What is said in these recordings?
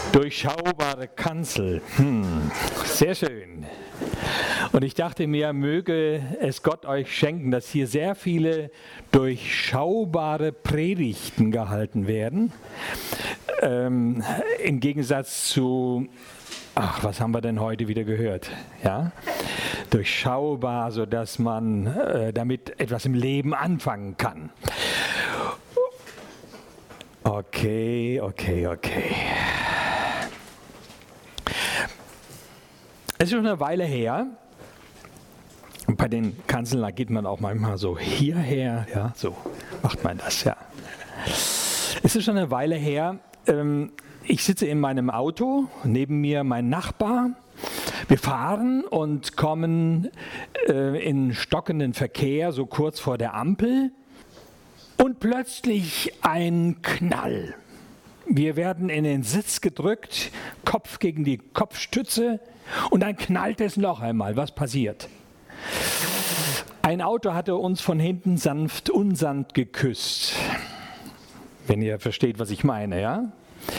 Durchschaubare Kanzel. Sehr schön. Und ich dachte mir, möge es Gott euch schenken, dass hier sehr viele durchschaubare Predigten gehalten werden. Im Gegensatz zu, was haben wir denn heute wieder gehört? Ja? Durchschaubar, sodass man damit etwas im Leben anfangen kann. Okay. Es ist schon eine Weile her. Bei den Kanzeln, da geht man auch manchmal so hierher, ja, so macht man das, ja. Es ist schon eine Weile her. Ich sitze in meinem Auto, neben mir mein Nachbar. Wir fahren und kommen in stockenden Verkehr, so kurz vor der Ampel. Und plötzlich ein Knall. Wir werden in den Sitz gedrückt, Kopf gegen die Kopfstütze und dann knallt es noch einmal. Was passiert? Ein Auto hatte uns von hinten sanft unsanft geküsst. Wenn ihr versteht, was ich meine, ja?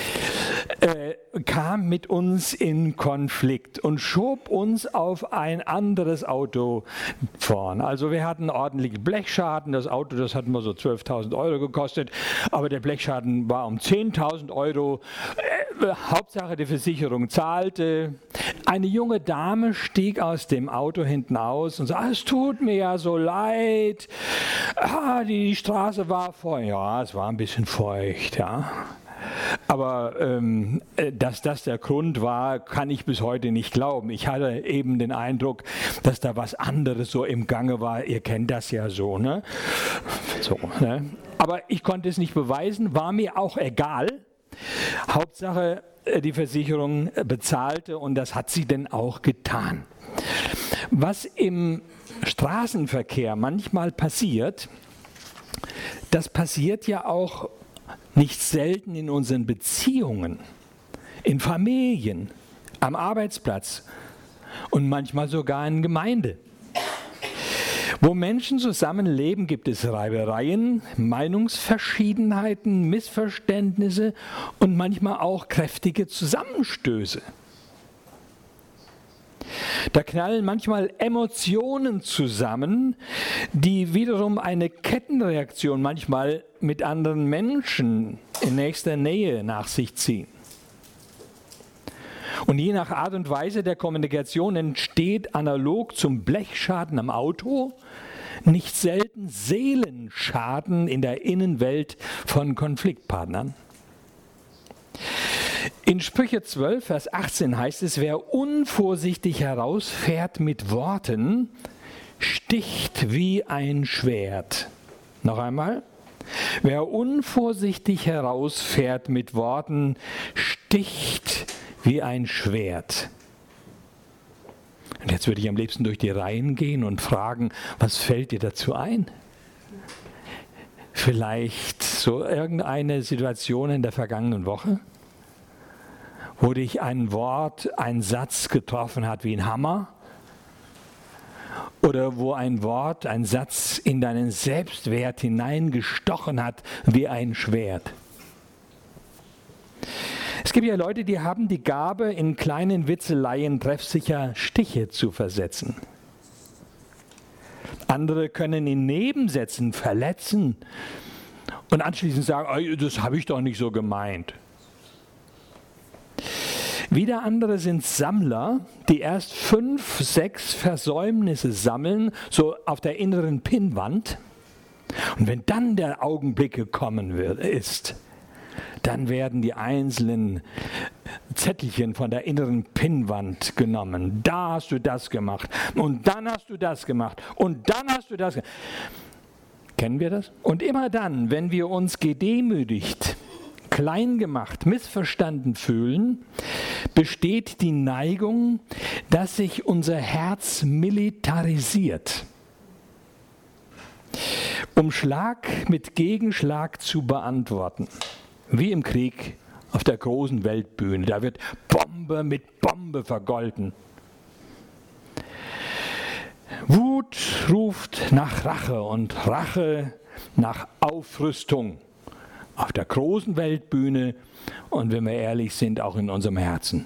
Kam mit uns in Konflikt und schob uns auf ein anderes Auto vorn. Also wir hatten ordentlich Blechschaden. Das Auto, das hat mal so 12.000 Euro gekostet, aber der Blechschaden war um 10.000 Euro. Hauptsache die Versicherung zahlte. Eine junge Dame stieg aus dem Auto hinten aus und sagte, es tut mir ja so leid. Die Straße war feucht. Ja, es war ein bisschen feucht, ja. Aber dass das der Grund war, kann ich bis heute nicht glauben. Ich hatte eben den Eindruck, dass da was anderes so im Gange war. Ihr kennt das ja so, ne? Ne? Aber ich konnte es nicht beweisen, war mir auch egal. Hauptsache, die Versicherung bezahlte und das hat sie denn auch getan. Was im Straßenverkehr manchmal passiert, das passiert ja auch nicht selten in unseren Beziehungen, in Familien, am Arbeitsplatz und manchmal sogar in Gemeinde. Wo Menschen zusammenleben, gibt es Reibereien, Meinungsverschiedenheiten, Missverständnisse und manchmal auch kräftige Zusammenstöße. Da knallen manchmal Emotionen zusammen, die wiederum eine Kettenreaktion manchmal mit anderen Menschen in nächster Nähe nach sich ziehen. Und je nach Art und Weise der Kommunikation entsteht analog zum Blechschaden am Auto nicht selten Seelenschaden in der Innenwelt von Konfliktpartnern. In Sprüche 12, Vers 18 heißt es, wer unvorsichtig herausfährt mit Worten, sticht wie ein Schwert. Noch einmal. Wer unvorsichtig herausfährt mit Worten, sticht wie ein Schwert. Und jetzt würde ich am liebsten durch die Reihen gehen und fragen, was fällt dir dazu ein? Vielleicht so irgendeine Situation in der vergangenen Woche, wo dich ein Wort, ein Satz getroffen hat wie ein Hammer? Oder wo ein Wort, ein Satz in deinen Selbstwert hineingestochen hat wie ein Schwert? Es gibt ja Leute, die haben die Gabe, in kleinen Witzeleien treffsicher Stiche zu versetzen. Andere können in Nebensätzen verletzen und anschließend sagen, das habe ich doch nicht so gemeint. Wieder andere sind Sammler, die erst 5, 6 Versäumnisse sammeln, so auf der inneren Pinnwand. Und wenn dann der Augenblick gekommen ist, dann werden die einzelnen Zettelchen von der inneren Pinnwand genommen. Da hast du das gemacht und dann hast du das gemacht und dann hast du das gemacht. Kennen wir das? Und immer dann, wenn wir uns gedemütigt, klein gemacht, missverstanden fühlen, besteht die Neigung, dass sich unser Herz militarisiert. Um Schlag mit Gegenschlag zu beantworten. Wie im Krieg auf der großen Weltbühne. Da wird Bombe mit Bombe vergolten. Wut ruft nach Rache und Rache nach Aufrüstung. auf der großen Weltbühne und wenn wir ehrlich sind, auch in unserem Herzen.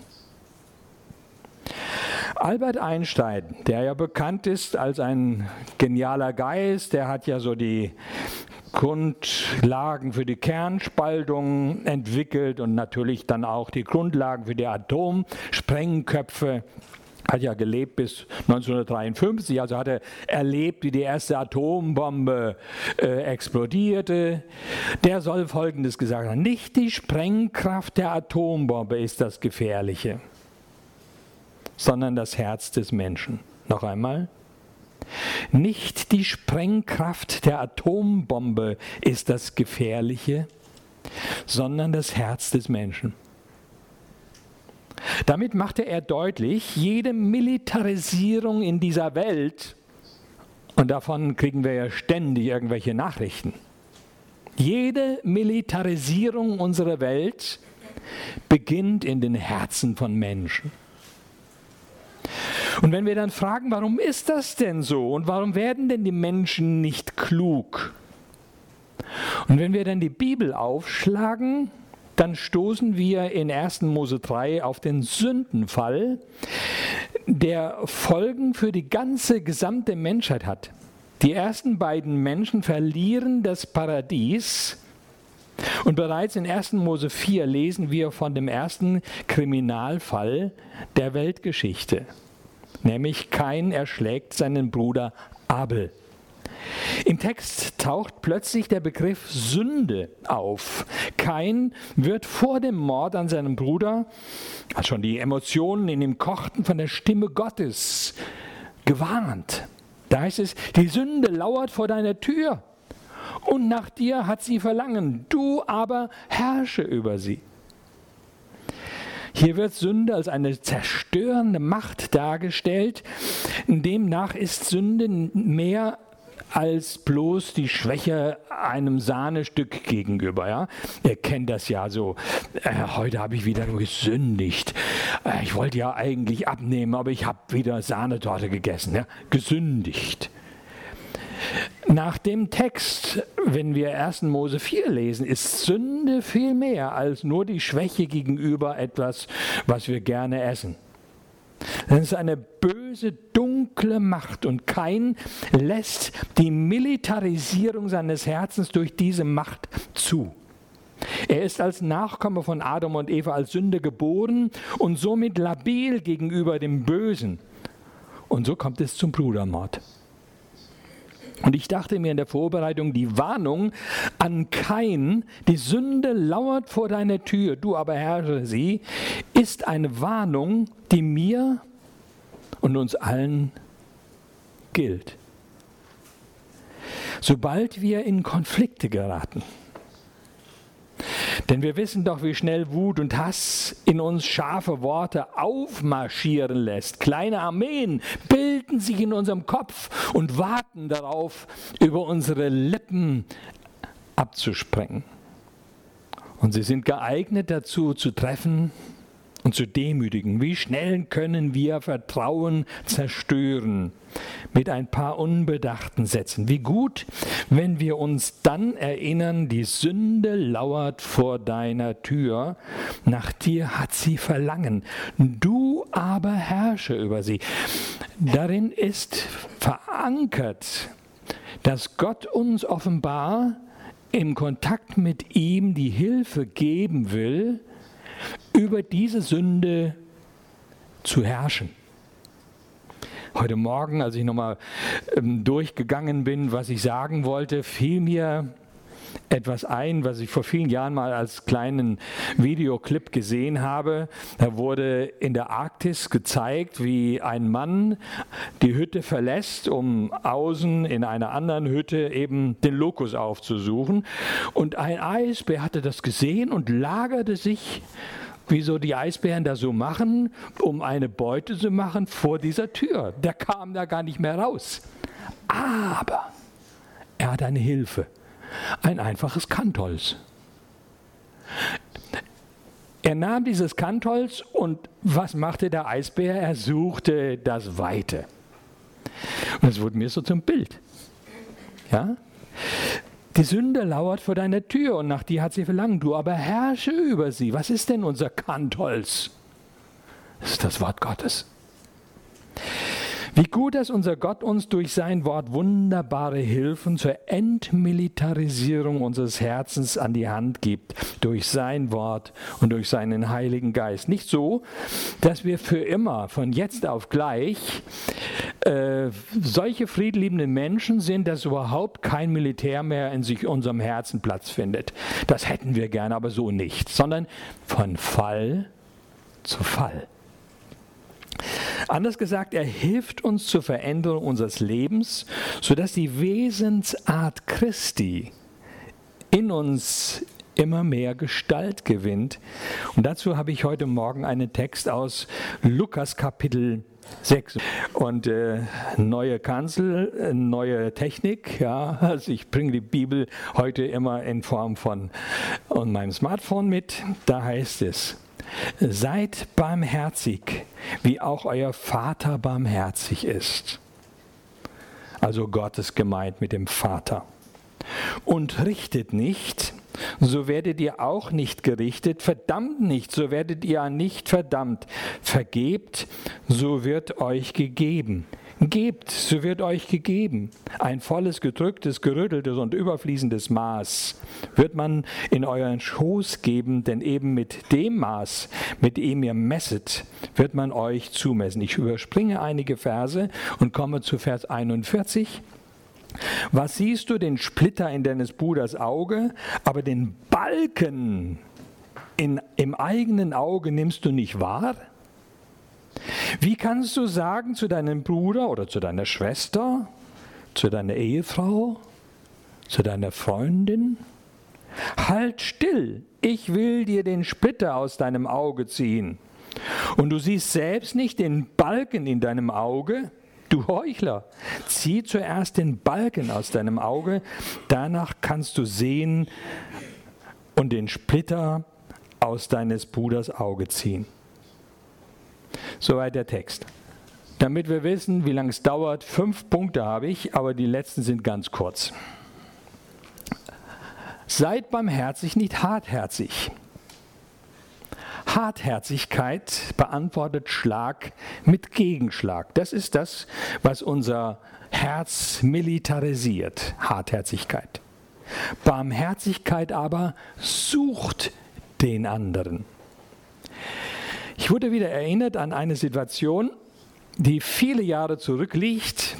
Albert Einstein, der ja bekannt ist als ein genialer Geist, der hat ja so die Grundlagen für die Kernspaltung entwickelt und natürlich dann auch die Grundlagen für die Atomsprengköpfe. Hat ja gelebt bis 1953, also hat er erlebt, wie die erste Atombombe explodierte. Der soll Folgendes gesagt haben: Nicht die Sprengkraft der Atombombe ist das Gefährliche, sondern das Herz des Menschen. Noch einmal. Nicht die Sprengkraft der Atombombe ist das Gefährliche, sondern das Herz des Menschen. Damit machte er deutlich, jede Militarisierung in dieser Welt, und davon kriegen wir ja ständig irgendwelche Nachrichten, jede Militarisierung unserer Welt beginnt in den Herzen von Menschen. Und wenn wir dann fragen, warum ist das denn so und warum werden denn die Menschen nicht klug? Und wenn wir dann die Bibel aufschlagen, dann stoßen wir in 1. Mose 3 auf den Sündenfall, der Folgen für die gesamte Menschheit hat. Die ersten beiden Menschen verlieren das Paradies und bereits in 1. Mose 4 lesen wir von dem ersten Kriminalfall der Weltgeschichte, nämlich Kain erschlägt seinen Bruder Abel. Im Text taucht plötzlich der Begriff Sünde auf. Kain wird vor dem Mord an seinem Bruder, als schon die Emotionen in ihm kochten, von der Stimme Gottes gewarnt. Da heißt es, die Sünde lauert vor deiner Tür und nach dir hat sie Verlangen, du aber herrsche über sie. Hier wird Sünde als eine zerstörende Macht dargestellt. Demnach ist Sünde mehr als bloß die Schwäche einem Sahnestück gegenüber. Ja? Ihr kennt das ja so, heute habe ich wieder nur gesündigt. Ich wollte ja eigentlich abnehmen, aber ich habe wieder Sahnetorte gegessen. Ja? Gesündigt. Nach dem Text, wenn wir 1. Mose 4 lesen, ist Sünde viel mehr als nur die Schwäche gegenüber etwas, was wir gerne essen. Das ist eine böse, dunkle Macht und Kain lässt die Militarisierung seines Herzens durch diese Macht zu. Er ist als Nachkomme von Adam und Eva als Sünder geboren und somit labil gegenüber dem Bösen. Und so kommt es zum Brudermord. Und ich dachte mir in der Vorbereitung, die Warnung an Kain, die Sünde lauert vor deiner Tür, du aber herrsche sie, ist eine Warnung, die mir und uns allen gilt. Sobald wir in Konflikte geraten, denn wir wissen doch, wie schnell Wut und Hass in uns scharfe Worte aufmarschieren lässt. Kleine Armeen bilden sich in unserem Kopf und warten darauf, über unsere Lippen abzusprengen. Und sie sind geeignet dazu, zu treffen und zu demütigen. Wie schnell können wir Vertrauen zerstören mit ein paar unbedachten Sätzen. Wie gut, wenn wir uns dann erinnern, die Sünde lauert vor deiner Tür, nach dir hat sie Verlangen, du aber herrsche über sie. Darin ist verankert, dass Gott uns offenbar im Kontakt mit ihm die Hilfe geben will, über diese Sünde zu herrschen. Heute Morgen, als ich nochmal durchgegangen bin, was ich sagen wollte, fiel mir etwas ein, was ich vor vielen Jahren mal als kleinen Videoclip gesehen habe. Da wurde in der Arktis gezeigt, wie ein Mann die Hütte verlässt, um außen in einer anderen Hütte eben den Lokus aufzusuchen. Und ein Eisbär hatte das gesehen und lagerte sich, wie so die Eisbären das so machen, um eine Beute zu machen vor dieser Tür. Der kam da gar nicht mehr raus. Aber er hat eine Hilfe. Ein einfaches Kantholz. Er nahm dieses Kantholz und was machte der Eisbär? Er suchte das Weite. Und das wurde mir so zum Bild. Ja? Die Sünde lauert vor deiner Tür und nach dir hat sie verlangt, du aber herrsche über sie. Was ist denn unser Kantholz? Das ist das Wort Gottes. Wie gut, dass unser Gott uns durch sein Wort wunderbare Hilfen zur Entmilitarisierung unseres Herzens an die Hand gibt, durch sein Wort und durch seinen Heiligen Geist. Nicht so, dass wir für immer, von jetzt auf gleich, solche friedliebenden Menschen sind, dass überhaupt kein Militär mehr in unserem Herzen Platz findet. Das hätten wir gerne, aber so nicht, sondern von Fall zu Fall. Anders gesagt, er hilft uns zur Veränderung unseres Lebens, sodass die Wesensart Christi in uns immer mehr Gestalt gewinnt. Und dazu habe ich heute Morgen einen Text aus Lukas Kapitel 6. Und neue Kanzel, neue Technik. Ja, also ich bringe die Bibel heute immer in Form von meinem Smartphone mit. Da heißt es: Seid barmherzig, wie auch euer Vater barmherzig ist. Also Gott ist gemeint mit dem Vater. Und richtet nicht, so werdet ihr auch nicht gerichtet. Verdammt nicht, so werdet ihr nicht verdammt. Vergebt, so wird euch gegeben. Gebt, so wird euch gegeben. Ein volles, gedrücktes, gerütteltes und überfließendes Maß wird man in euren Schoß geben, denn eben mit dem Maß, mit dem ihr messet, wird man euch zumessen. Ich überspringe einige Verse und komme zu Vers 41. Was siehst du, den Splitter in deines Bruders Auge, aber den Balken im eigenen Auge nimmst du nicht wahr? Wie kannst du sagen zu deinem Bruder oder zu deiner Schwester, zu deiner Ehefrau, zu deiner Freundin: Halt still, ich will dir den Splitter aus deinem Auge ziehen. Und du siehst selbst nicht den Balken in deinem Auge? Du Heuchler, zieh zuerst den Balken aus deinem Auge, danach kannst du sehen und den Splitter aus deines Bruders Auge ziehen. Soweit der Text. Damit wir wissen, wie lange es dauert, 5 Punkte habe ich, aber die letzten sind ganz kurz. Seid barmherzig, nicht hartherzig. Hartherzigkeit beantwortet Schlag mit Gegenschlag. Das ist das, was unser Herz militarisiert, Hartherzigkeit. Barmherzigkeit aber sucht den anderen. Ich wurde wieder erinnert an eine Situation, die viele Jahre zurückliegt.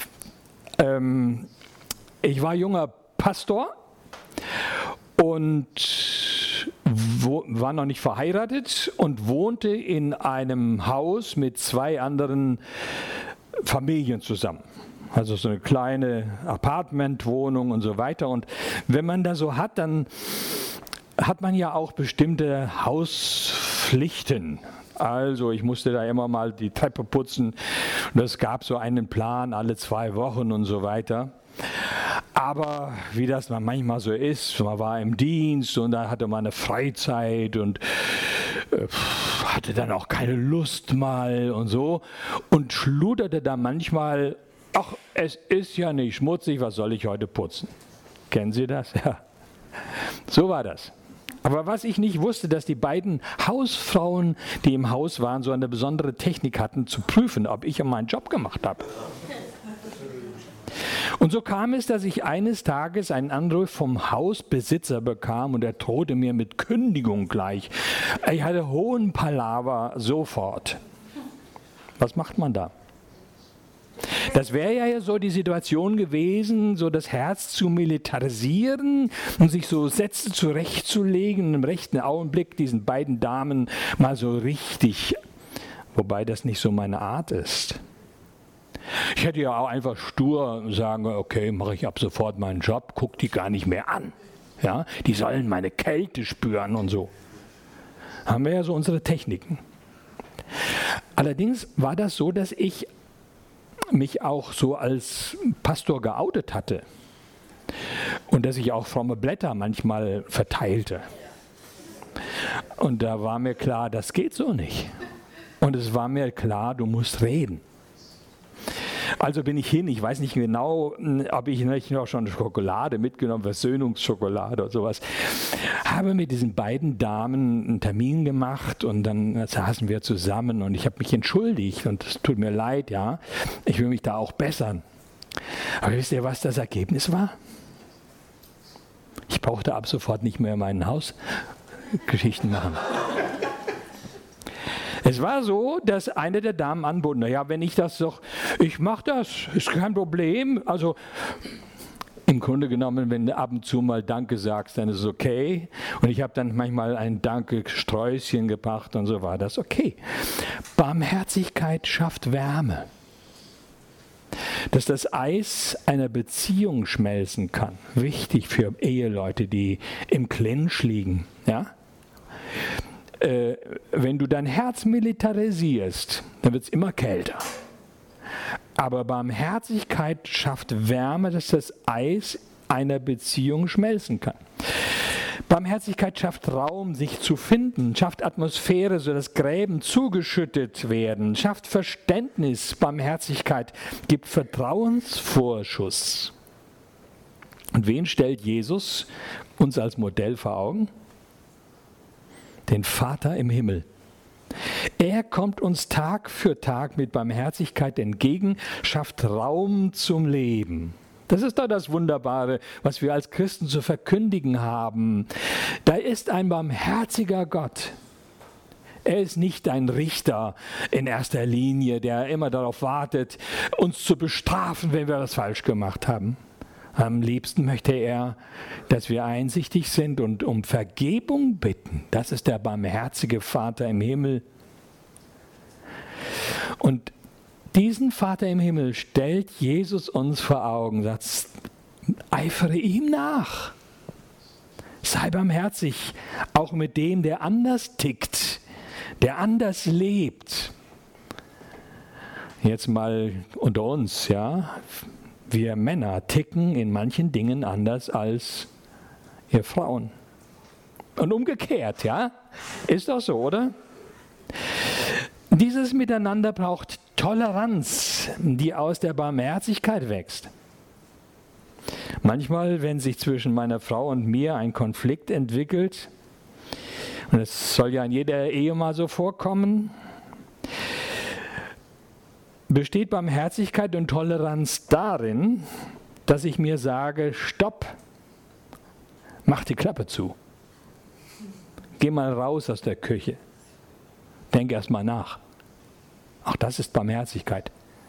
Ich war junger Pastor und war noch nicht verheiratet und wohnte in einem Haus mit 2 anderen Familien zusammen. Also so eine kleine Apartmentwohnung und so weiter. Und wenn man das so hat, dann hat man ja auch bestimmte Hauspflichten. Also ich musste da immer mal die Treppe putzen. Und es gab so einen Plan alle 2 Wochen und so weiter. Aber wie das manchmal so ist, man war im Dienst und da hatte man eine Freizeit und hatte dann auch keine Lust mal und so und schluderte da manchmal: Ach, es ist ja nicht schmutzig, was soll ich heute putzen? Kennen Sie das? Ja. So war das. Aber was ich nicht wusste, dass die beiden Hausfrauen, die im Haus waren, so eine besondere Technik hatten, zu prüfen, ob ich meinen Job gemacht habe. Und so kam es, dass ich eines Tages einen Anruf vom Hausbesitzer bekam und er drohte mir mit Kündigung gleich. Ich hatte hohen Palaver sofort. Was macht man da? Das wäre ja so die Situation gewesen, so das Herz zu militarisieren und sich so Sätze zurechtzulegen, im rechten Augenblick diesen beiden Damen mal so richtig, wobei das nicht so meine Art ist. Ich hätte ja auch einfach stur sagen, okay, mache ich ab sofort meinen Job, guck die gar nicht mehr an. Ja, die sollen meine Kälte spüren und so. Haben wir ja so unsere Techniken. Allerdings war das so, dass ich mich auch so als Pastor geoutet hatte und dass ich auch fromme Blätter manchmal verteilte. Und da war mir klar, das geht so nicht. Und es war mir klar, du musst reden. Also bin ich hin, ich weiß nicht genau, ob ich nicht noch schon Schokolade mitgenommen, Versöhnungsschokolade oder sowas. Habe mit diesen beiden Damen einen Termin gemacht und dann saßen wir zusammen und ich habe mich entschuldigt und es tut mir leid, ja, ich will mich da auch bessern. Aber wisst ihr, was das Ergebnis war? Ich brauchte ab sofort nicht mehr in meinem Haus Geschichten machen. Es war so, dass eine der Damen anbot, naja, wenn ich das doch, ich mache das, ist kein Problem. Also im Grunde genommen, wenn du ab und zu mal Danke sagst, dann ist es okay. Und ich habe dann manchmal ein Danke-Sträußchen gebracht und so war das okay. Barmherzigkeit schafft Wärme. Dass das Eis einer Beziehung schmelzen kann. Wichtig für Eheleute, die im Clinch liegen. Ja? Wenn du dein Herz militarisierst, dann wird es immer kälter. Aber Barmherzigkeit schafft Wärme, dass das Eis einer Beziehung schmelzen kann. Barmherzigkeit schafft Raum, sich zu finden, schafft Atmosphäre, sodass Gräben zugeschüttet werden, schafft Verständnis. Barmherzigkeit gibt Vertrauensvorschuss. Und wen stellt Jesus uns als Modell vor Augen? Den Vater im Himmel. Er kommt uns Tag für Tag mit Barmherzigkeit entgegen, schafft Raum zum Leben. Das ist doch das Wunderbare, was wir als Christen zu verkündigen haben. Da ist ein barmherziger Gott. Er ist nicht ein Richter in erster Linie, der immer darauf wartet, uns zu bestrafen, wenn wir was falsch gemacht haben. Am liebsten möchte er, dass wir einsichtig sind und um Vergebung bitten. Das ist der barmherzige Vater im Himmel. Und diesen Vater im Himmel stellt Jesus uns vor Augen, sagt, eifere ihm nach. Sei barmherzig, auch mit dem, der anders tickt, der anders lebt. Jetzt mal unter uns, ja. Wir Männer ticken in manchen Dingen anders als ihr Frauen. Und umgekehrt, ja? Ist doch so, oder? Dieses Miteinander braucht Toleranz, die aus der Barmherzigkeit wächst. Manchmal, wenn sich zwischen meiner Frau und mir ein Konflikt entwickelt, und es soll ja in jeder Ehe mal so vorkommen, besteht Barmherzigkeit und Toleranz darin, dass ich mir sage, stopp, mach die Klappe zu. Geh mal raus aus der Küche. Denk erst mal nach. Auch das ist Barmherzigkeit.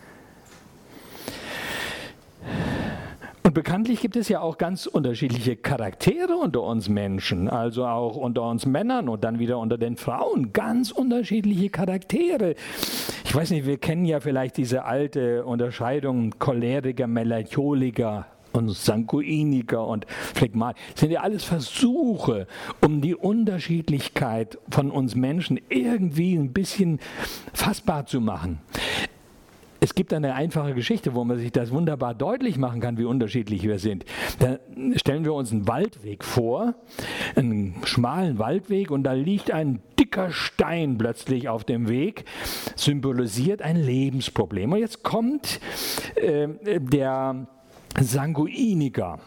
Und bekanntlich gibt es ja auch ganz unterschiedliche Charaktere unter uns Menschen, also auch unter uns Männern und dann wieder unter den Frauen. Ganz unterschiedliche Charaktere. Ich weiß nicht, wir kennen ja vielleicht diese alte Unterscheidung Choleriker, Melancholiker und Sanguiniker und Phlegmatiker. Das sind ja alles Versuche, um die Unterschiedlichkeit von uns Menschen irgendwie ein bisschen fassbar zu machen. Es gibt eine einfache Geschichte, wo man sich das wunderbar deutlich machen kann, wie unterschiedlich wir sind. Da stellen wir uns einen Waldweg vor, einen schmalen Waldweg, und da liegt ein dicker Stein plötzlich auf dem Weg, symbolisiert ein Lebensproblem. Und jetzt kommt der Sanguiniker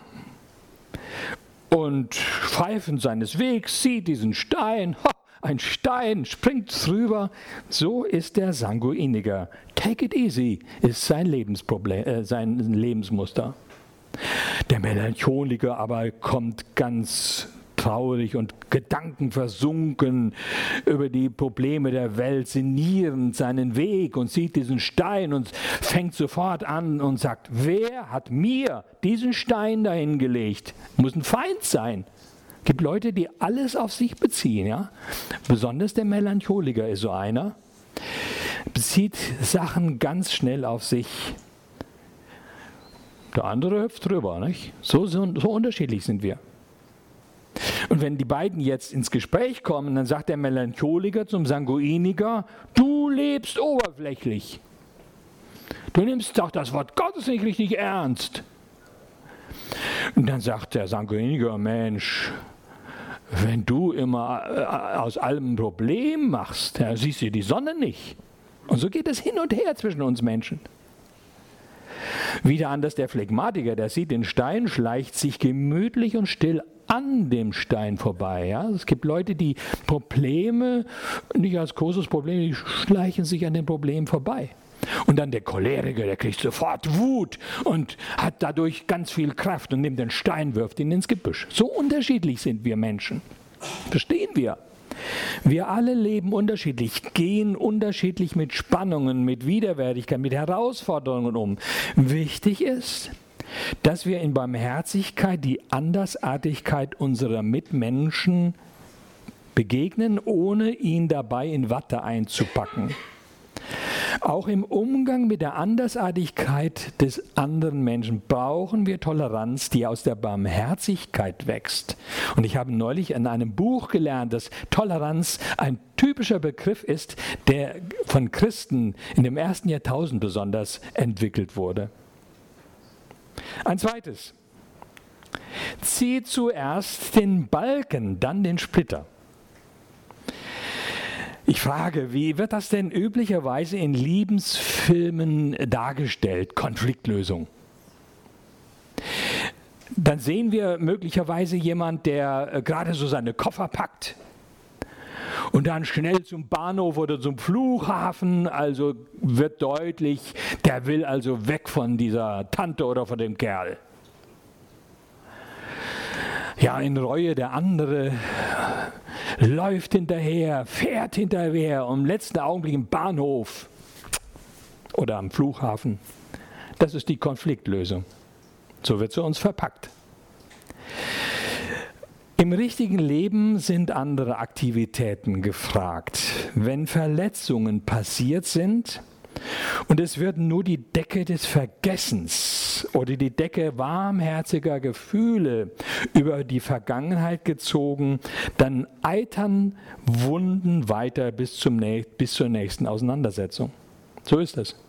und pfeifend seines Wegs sieht diesen Stein, ein Stein, springt drüber. So ist der Sanguiniker. Take it easy ist sein Lebensproblem, sein Lebensmuster. Der Melancholiker aber kommt ganz traurig und gedankenversunken über die Probleme der Welt, sinnierend seinen Weg und sieht diesen Stein und fängt sofort an und sagt, wer hat mir diesen Stein dahin gelegt? Muss ein Feind sein. Es gibt Leute, die alles auf sich beziehen. Ja? Besonders der Melancholiker ist so einer. Bezieht Sachen ganz schnell auf sich. Der andere hüpft drüber. Nicht? So unterschiedlich sind wir. Und wenn die beiden jetzt ins Gespräch kommen, dann sagt der Melancholiker zum Sanguiniker, du lebst oberflächlich. Du nimmst doch das Wort Gottes nicht richtig ernst. Und dann sagt der Sanguiniker, Mensch, wenn du immer aus allem ein Problem machst, siehst du die Sonne nicht. Und so geht es hin und her zwischen uns Menschen. Wieder anders der Phlegmatiker, der sieht den Stein, schleicht sich gemütlich und still an dem Stein vorbei. Ja? Es gibt Leute, die Probleme nicht als großes Problem, die schleichen sich an den Problemen vorbei. Und dann der Choleriker, der kriegt sofort Wut und hat dadurch ganz viel Kraft und nimmt den Stein, wirft ihn ins Gebüsch. So unterschiedlich sind wir Menschen. Verstehen wir? Wir alle leben unterschiedlich, gehen unterschiedlich mit Spannungen, mit Widerwärtigkeit, mit Herausforderungen um. Wichtig ist, dass wir in Barmherzigkeit die Andersartigkeit unserer Mitmenschen begegnen, ohne ihn dabei in Watte einzupacken. Auch im Umgang mit der Andersartigkeit des anderen Menschen brauchen wir Toleranz, die aus der Barmherzigkeit wächst. Und ich habe neulich in einem Buch gelernt, dass Toleranz ein typischer Begriff ist, der von Christen in dem 1. Jahrtausend besonders entwickelt wurde. Ein zweites. Zieh zuerst den Balken, dann den Splitter. Ich frage, wie wird das denn üblicherweise in Liebesfilmen dargestellt? Konfliktlösung. Dann sehen wir möglicherweise jemand, der gerade so seine Koffer packt und dann schnell zum Bahnhof oder zum Flughafen, also wird deutlich, der will also weg von dieser Tante oder von dem Kerl. Ja, in Reue der andere läuft hinterher, fährt hinterher und im letzten Augenblick im Bahnhof oder am Flughafen. Das ist die Konfliktlösung. So wird sie uns verpackt. Im richtigen Leben sind andere Aktivitäten gefragt. Wenn Verletzungen passiert sind und es wird nur die Decke des Vergessens oder die Decke warmherziger Gefühle über die Vergangenheit gezogen, dann eitern Wunden weiter bis zur nächsten Auseinandersetzung. So ist es.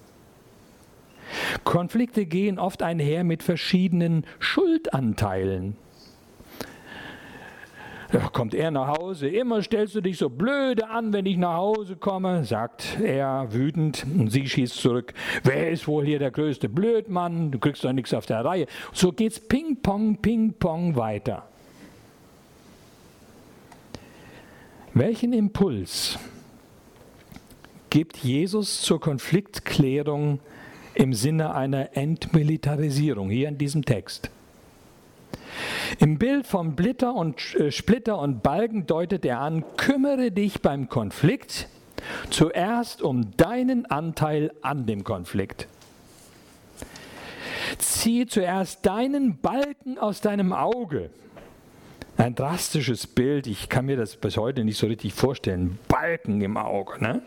Konflikte gehen oft einher mit verschiedenen Schuldanteilen. Ja, kommt er nach Hause, immer stellst du dich so blöde an, wenn ich nach Hause komme, sagt er wütend und sie schießt zurück. Wer ist wohl hier der größte Blödmann? Du kriegst doch nichts auf der Reihe. So geht's Ping-Pong weiter. Welchen Impuls gibt Jesus zur Konfliktklärung im Sinne einer Entmilitarisierung hier in diesem Text? Im Bild von Splitter und Balken deutet er an, kümmere dich beim Konflikt zuerst um deinen Anteil an dem Konflikt. Zieh zuerst deinen Balken aus deinem Auge. Ein drastisches Bild, ich kann mir das bis heute nicht so richtig vorstellen. Balken im Auge. Ne?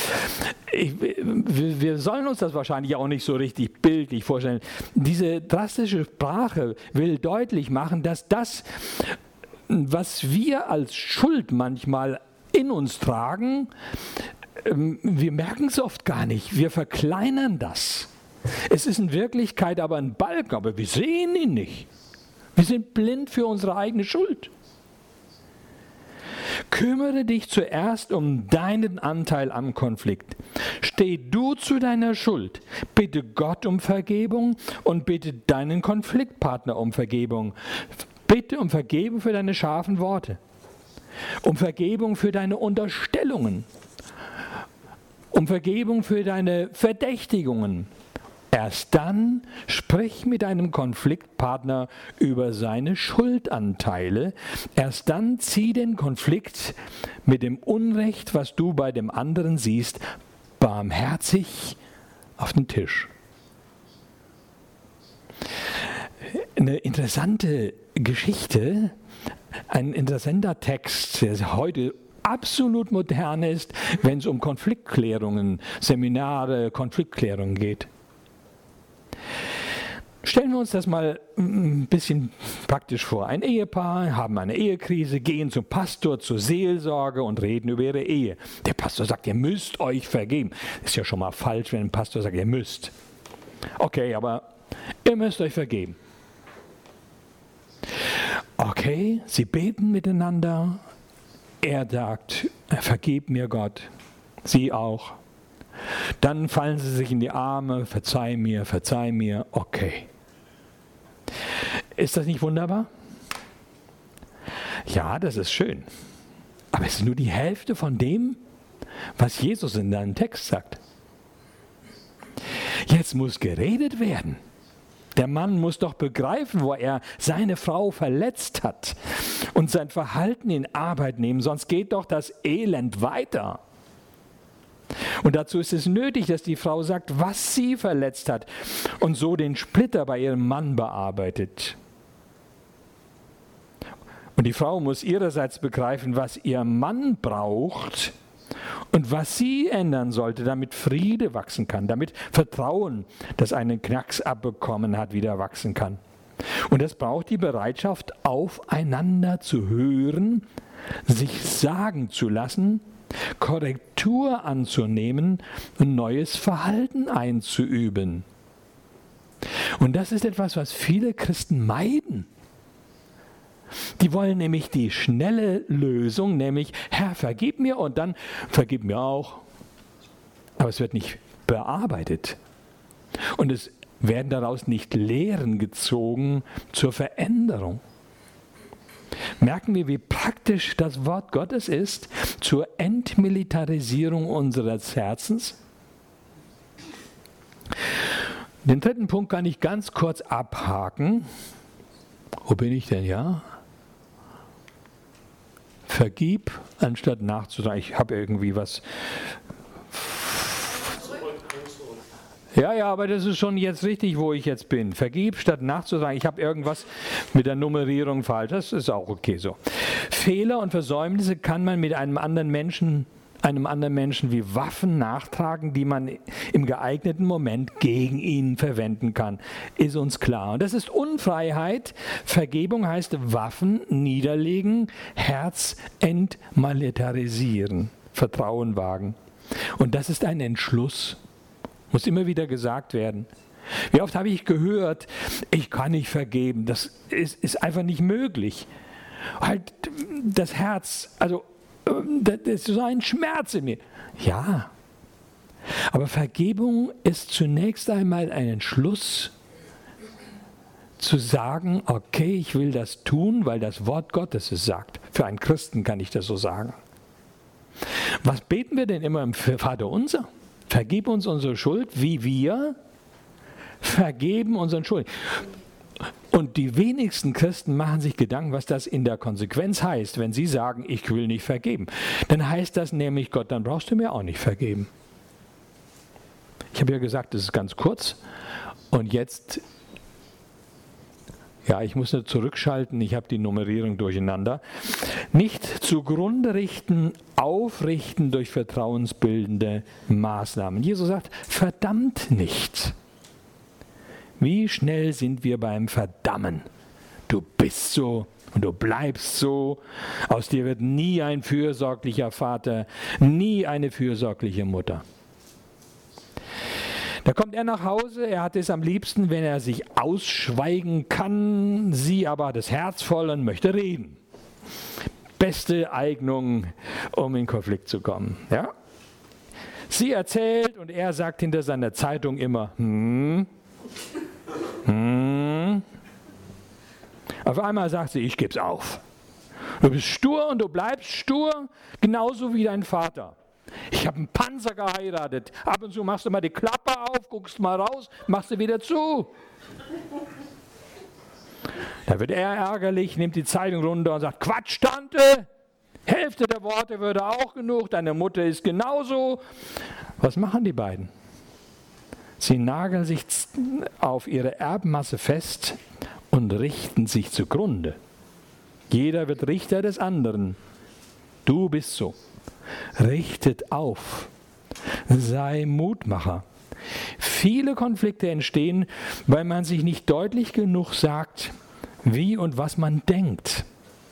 Wir sollen uns das wahrscheinlich auch nicht so richtig bildlich vorstellen. Diese drastische Sprache will deutlich machen, dass das, was wir als Schuld manchmal in uns tragen, wir merken es oft gar nicht. Wir verkleinern das. Es ist in Wirklichkeit aber ein Balken, aber wir sehen ihn nicht. Wir sind blind für unsere eigene Schuld. Kümmere dich zuerst um deinen Anteil am Konflikt. Steh du zu deiner Schuld. Bitte Gott um Vergebung und bitte deinen Konfliktpartner um Vergebung. Bitte um Vergebung für deine scharfen Worte. Um Vergebung für deine Unterstellungen. Um Vergebung für deine Verdächtigungen. Erst dann sprich mit deinem Konfliktpartner über seine Schuldanteile. Erst dann zieh den Konflikt mit dem Unrecht, was du bei dem anderen siehst, barmherzig auf den Tisch. Eine interessante Geschichte, ein interessanter Text, der heute absolut modern ist, wenn es um Konfliktklärungen, Seminare, Konfliktklärungen geht. Stellen wir uns das mal ein bisschen praktisch vor. Ein Ehepaar haben eine Ehekrise, gehen zum Pastor, zur Seelsorge und reden über ihre Ehe. Der Pastor sagt, ihr müsst euch vergeben. Ist ja schon mal falsch, wenn ein Pastor sagt, ihr müsst. Okay, aber ihr müsst euch vergeben. Okay, sie beten miteinander. Er sagt, vergib mir Gott. Sie auch. Dann fallen sie sich in die Arme, verzeih mir, okay. Ist das nicht wunderbar? Ja, das ist schön. Aber es ist nur die Hälfte von dem, was Jesus in deinem Text sagt. Jetzt muss geredet werden. Der Mann muss doch begreifen, wo er seine Frau verletzt hat und sein Verhalten in Arbeit nehmen, sonst geht doch das Elend weiter. Und dazu ist es nötig, dass die Frau sagt, was sie verletzt hat und so den Splitter bei ihrem Mann bearbeitet. Und die Frau muss ihrerseits begreifen, was ihr Mann braucht und was sie ändern sollte, damit Friede wachsen kann, damit Vertrauen, das einen Knacks abbekommen hat, wieder wachsen kann. Und es braucht die Bereitschaft, aufeinander zu hören, sich sagen zu lassen, Korrektur anzunehmen und neues Verhalten einzuüben. Und das ist etwas, was viele Christen meiden. Die wollen nämlich die schnelle Lösung, nämlich Herr, vergib mir und dann vergib mir auch. Aber es wird nicht bearbeitet. Und es werden daraus nicht Lehren gezogen zur Veränderung. Merken wir, wie praktisch das Wort Gottes ist zur Entmilitarisierung unseres Herzens? Den dritten Punkt kann ich ganz kurz abhaken. Wo bin ich denn, ja? Vergib, anstatt nachzutragen. Ich habe irgendwie was. Ja, aber das ist schon jetzt richtig, wo ich jetzt bin. Vergib, statt nachzutragen. Ich habe irgendwas mit der Nummerierung falsch. Das ist auch okay so. Fehler und Versäumnisse kann man mit einem anderen Menschen wie Waffen nachtragen, die man im geeigneten Moment gegen ihn verwenden kann. Ist uns klar. Und das ist Unfreiheit. Vergebung heißt Waffen niederlegen, Herz entmilitarisieren, Vertrauen wagen. Und das ist ein Entschluss. Muss immer wieder gesagt werden. Wie oft habe ich gehört, ich kann nicht vergeben. Das ist einfach nicht möglich. Halt das Herz, also das ist so ein Schmerz in mir. Ja, aber Vergebung ist zunächst einmal ein Entschluss zu sagen, okay, ich will das tun, weil das Wort Gottes es sagt. Für einen Christen kann ich das so sagen. Was beten wir denn immer im Vater unser? Vergib uns unsere Schuld, wie wir vergeben unseren Schuldigen. Und die wenigsten Christen machen sich Gedanken, was das in der Konsequenz heißt, wenn sie sagen, ich will nicht vergeben. Dann heißt das nämlich, Gott, dann brauchst du mir auch nicht vergeben. Ich habe ja gesagt, das ist ganz kurz. Und jetzt, ja, ich muss nur zurückschalten, ich habe die Nummerierung durcheinander. Nicht zugrunde richten, aufrichten durch vertrauensbildende Maßnahmen. Jesus sagt, verdammt nicht. Wie schnell sind wir beim Verdammen? Du bist so und du bleibst so. Aus dir wird nie ein fürsorglicher Vater, nie eine fürsorgliche Mutter. Da kommt er nach Hause, er hat es am liebsten, wenn er sich ausschweigen kann, sie aber hat das Herz voll und möchte reden. Beste Eignung, um in Konflikt zu kommen. Ja? Sie erzählt und er sagt hinter seiner Zeitung immer, Auf einmal sagt sie, ich geb's auf. Du bist stur und du bleibst stur, genauso wie dein Vater. Ich habe einen Panzer geheiratet. Ab und zu machst du mal die Klappe auf, guckst mal raus, machst du wieder zu. Da wird er ärgerlich, nimmt die Zeitung runter und sagt, Quatsch, Tante, Hälfte der Worte würde auch genug, deine Mutter ist genauso. Was machen die beiden? Sie nageln sich auf ihre Erbmasse fest und richten sich zugrunde. Jeder wird Richter des anderen. Du bist so. Richtet auf. Sei Mutmacher. Viele Konflikte entstehen, weil man sich nicht deutlich genug sagt, wie und was man denkt.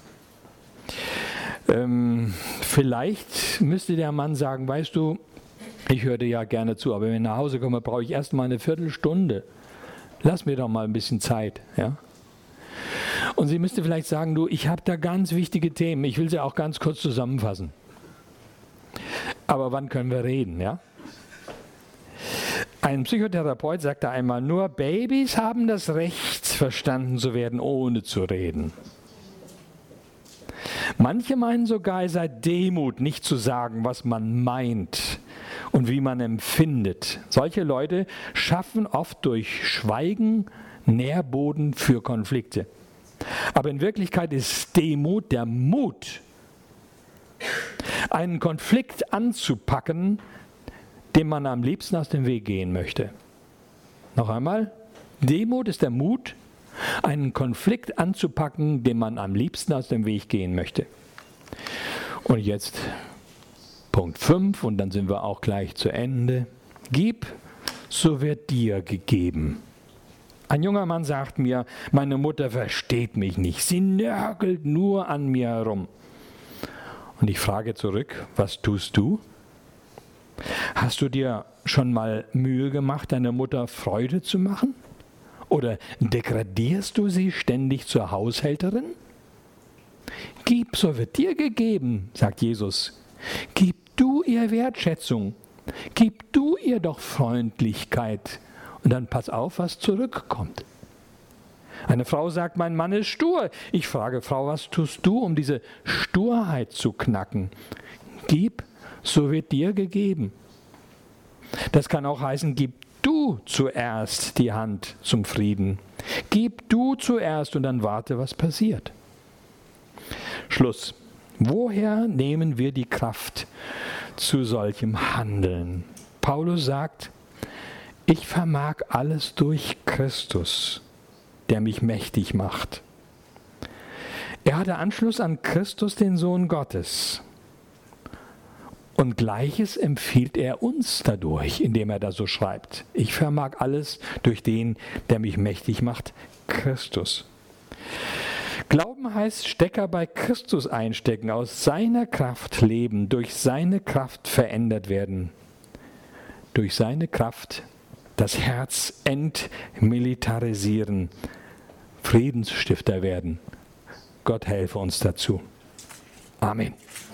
Vielleicht müsste der Mann sagen, weißt du, ich höre dir ja gerne zu, aber wenn ich nach Hause komme, brauche ich erst mal eine Viertelstunde. Lass mir doch mal ein bisschen Zeit. Ja? Und sie müsste vielleicht sagen, du, ich habe da ganz wichtige Themen, ich will sie auch ganz kurz zusammenfassen. Aber wann können wir reden? Ja? Ein Psychotherapeut sagte einmal, nur Babys haben das Recht, verstanden zu werden, ohne zu reden. Manche meinen sogar, es sei Demut, nicht zu sagen, was man meint und wie man empfindet. Solche Leute schaffen oft durch Schweigen Nährboden für Konflikte. Aber in Wirklichkeit ist Demut der Mut, einen Konflikt anzupacken, dem man am liebsten aus dem Weg gehen möchte. Noch einmal, Demut ist der Mut, einen Konflikt anzupacken, dem man am liebsten aus dem Weg gehen möchte. Und jetzt Punkt 5 und dann sind wir auch gleich zu Ende. Gib, so wird dir gegeben. Ein junger Mann sagt mir, meine Mutter versteht mich nicht, sie nörgelt nur an mir herum. Und ich frage zurück, was tust du? Hast du dir schon mal Mühe gemacht, deiner Mutter Freude zu machen? Oder degradierst du sie ständig zur Haushälterin? Gib, so wird dir gegeben, sagt Jesus. Gib du ihr Wertschätzung. Gib du ihr doch Freundlichkeit. Und dann pass auf, was zurückkommt. Eine Frau sagt, mein Mann ist stur. Ich frage, Frau, was tust du, um diese Sturheit zu knacken? Gib, so wird dir gegeben. Das kann auch heißen, gib du zuerst die Hand zum Frieden. Gib du zuerst und dann warte, was passiert. Schluss. Woher nehmen wir die Kraft zu solchem Handeln? Paulus sagt, ich vermag alles durch Christus, der mich mächtig macht. Er hatte Anschluss an Christus, den Sohn Gottes. Und Gleiches empfiehlt er uns dadurch, indem er da so schreibt. Ich vermag alles durch den, der mich mächtig macht, Christus. Glauben heißt Stecker bei Christus einstecken, aus seiner Kraft leben, durch seine Kraft verändert werden. Durch seine Kraft das Herz entmilitarisieren, Friedensstifter werden. Gott helfe uns dazu. Amen.